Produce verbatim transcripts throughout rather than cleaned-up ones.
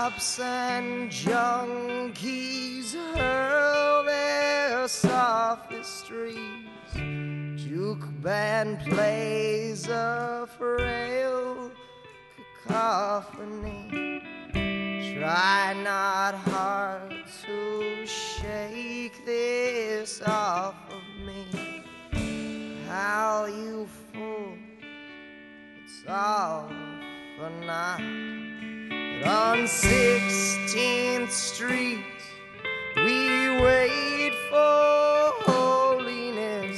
cops and junkies hurl their sophistries. Juke band plays a frail cacophony. Try not hard to shake this off of me. How you fool, it's all for naught. But on sixteenth Street we wait for holiness.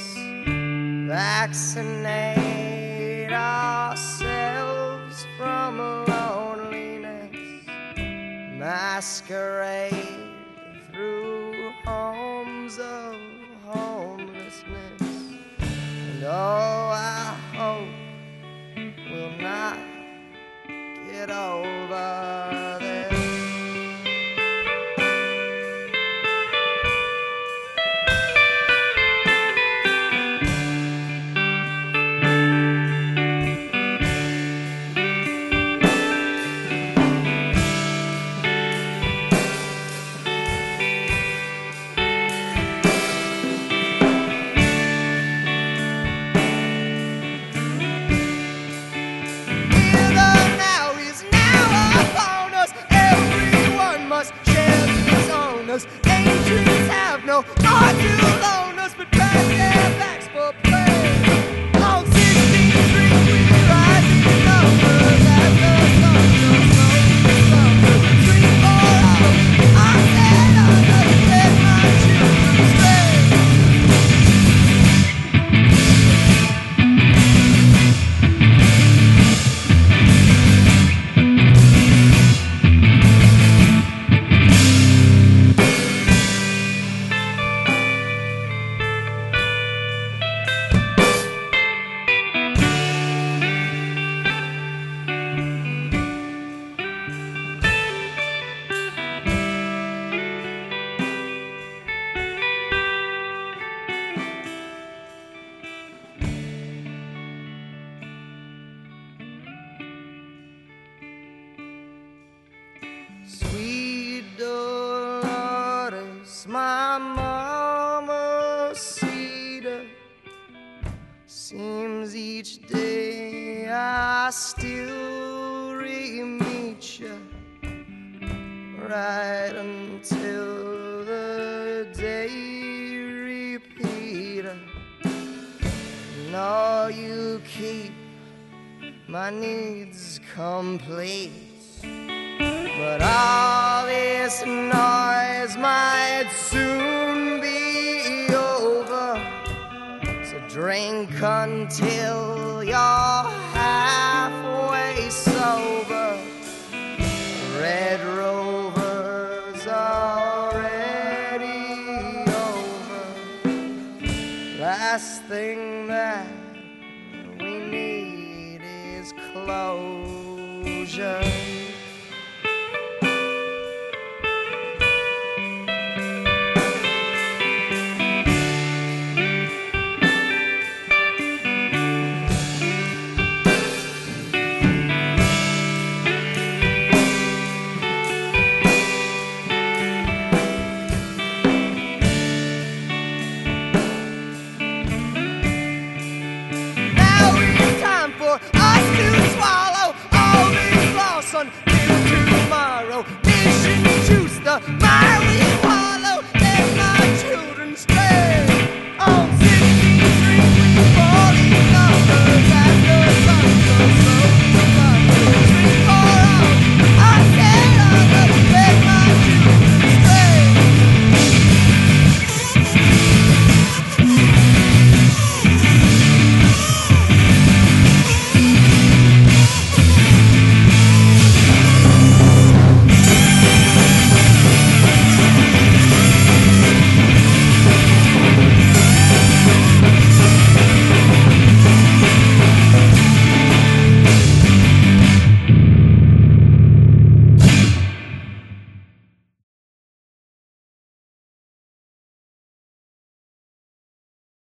Vaccinate ourselves from loneliness. Masquerade through homes of homelessness. And oh, I hope we'll not get over this. Angels have no heart to loan us, but pass their backs for play. On sixteenth Street we rise in numbers as the sun goes low in summer. Three, four, oh, I said I'll let my children stray. Sweet Dolores, my mama cedar. Seems each day I still re-meet ya, right until the day repeater. No, you keep my needs complete. But all this noise might soon be over. So drink until you're halfway sober. Red Rover's already over. Last thing that we need is closure. Until tomorrow, mission choose the marijuana.